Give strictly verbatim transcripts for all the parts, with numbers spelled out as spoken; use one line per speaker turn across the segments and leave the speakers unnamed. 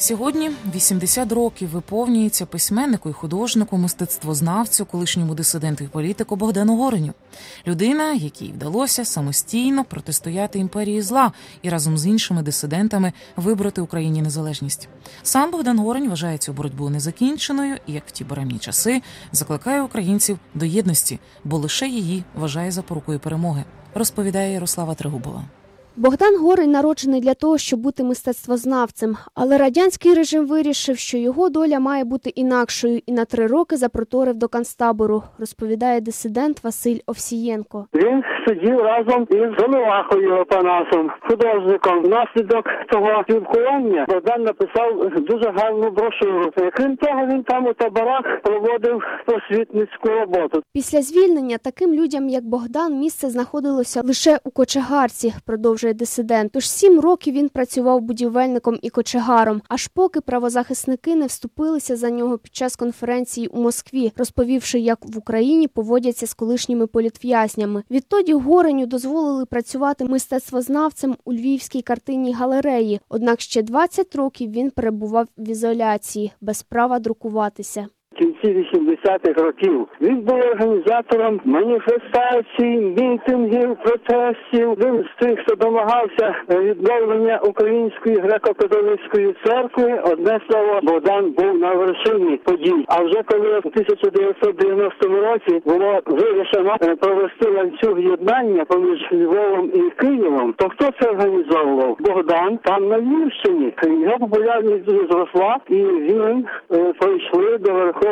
Сьогодні вісімдесят років виповнюється письменнику і художнику, мистецтвознавцю, колишньому дисиденту і політику Богдану Гореню. Людина, якій вдалося самостійно протистояти імперії зла і разом з іншими дисидентами вибороти Україні незалежність. Сам Богдан Горень вважає цю боротьбу незакінченою і, як в ті буремні часи, закликає українців до єдності, бо лише її вважає запорукою перемоги, розповідає Ярослава Трегубова.
Богдан Горень народжений для того, щоб бути мистецтвознавцем, але радянський режим вирішив, що його доля має бути інакшою і на три роки запроторив до концтабору, розповідає дисидент Василь Овсієнко.
Він сидів разом із Головахою Опанасом, художником. Внаслідок того спілкування Богдан написав дуже гарну брошуру. Крім того, він там у таборах проводив просвітницьку роботу.
Після звільнення таким людям, як Богдан, місце знаходилося лише у кочегарці, продовжує дисидент. Тож сім років він працював будівельником і кочегаром, аж поки правозахисники не вступилися за нього під час конференції у Москві, розповівши, як в Україні поводяться з колишніми політв'язнями. Відтоді Гореню дозволили працювати мистецтвознавцем у Львівській картинній галереї, однак ще двадцять років він перебував в ізоляції, без права друкуватися.
В кінці вісімдесятих років він був організатором маніфестацій, мітингів, протестів. Він з тих, хто домагався відновлення Української греко-католицької церкви. Одне слово, Богдан був на вершині подій. А вже коли в тисяча дев'ятсот дев'яностому році було вирішено провести ланцюг єднання поміж Львовом і Києвом, то хто це організовував? Богдан там на Львівщині. Його популярність дуже зросла, і він е, прийшли до Верховної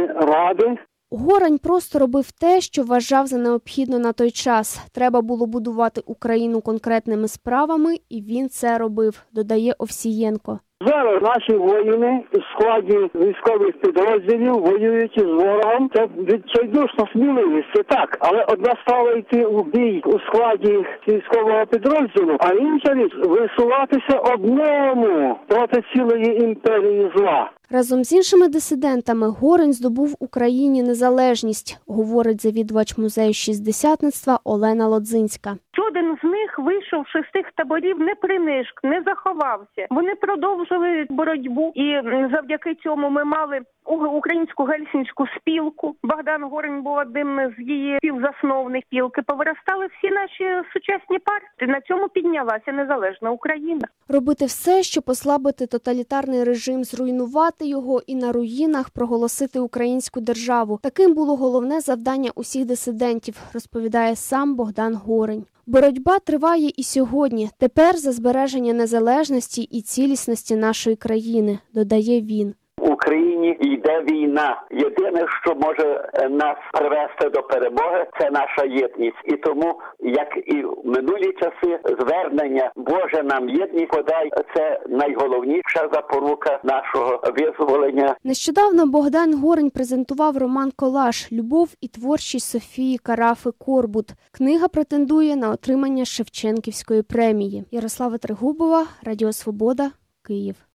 Ради.
Горень просто робив те, що вважав за необхідно на той час. Треба було будувати Україну конкретними справами, і він це робив, додає Овсієнко.
Зараз наші воїни у складі військових підрозділів воюють із ворогом. Це відчайдушна сміливість, це так. Але одна справа йти у бій у складі військового підрозділу, а інша річ висуватися одному проти цілої імперії зла.
Разом з іншими дисидентами Горень здобув Україні незалежність, говорить завідувач музею шістдесятництва Олена Лодзинська.
Жоден з них, вийшовши з тих таборів, не принишк, не заховався. Вони продовжили боротьбу, і завдяки цьому ми мали українську гельсінську спілку. Богдан Горень був одним з її співзасновних спілки. Повиростали всі наші сучасні партії. На цьому піднялася незалежна Україна.
Робити все, щоб послабити тоталітарний режим, зруйнувати його і на руїнах проголосити українську державу. Таким було головне завдання усіх дисидентів, розповідає сам Богдан Горень. Боротьба триває і сьогодні. Тепер за збереження незалежності і цілісності нашої країни, додає він.
В Україні йде війна. Єдине, що може нас привести до перемоги, це наша єдність. І тому, як і в минулі часи, звернення «Боже, нам єдність подай» – це найголовніша запорука нашого визволення.
Нещодавно Богдан Горень презентував роман-колаж «Любов і творчість Софії Карафи-Корбут». Книга претендує на отримання Шевченківської премії. Ярослава Трегубова, Радіо Свобода, Київ.